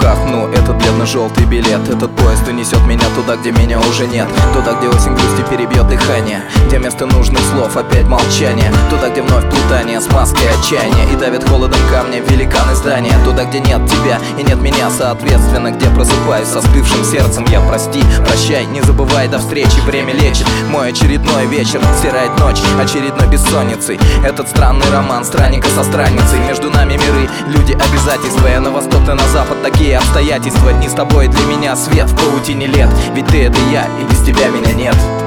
руках, ну, этот бледно-желтый билет. Этот поезд унесет меня туда, где меня уже нет. Туда, где осень грусти перебьет дыхание, где вместо нужных слов опять молчание. Туда, где вновь плутание с маской отчаяния и давит холодом камня великаны здания. Туда, где нет тебя и нет меня, соответственно, где просыпаюсь со остывшим сердцем. Я прости, прощай, не забывай, до встречи. Время лечит мой очередной вечер, стирает ночь очередной бессонницей. Этот странный роман странника со странницей. Между нами миры, люди, обязательства. Я на восток, ты на запад, такие обстоятельства. Дни с тобой для меня свет в паутине лет. Ведь ты — это я, и без тебя меня нет.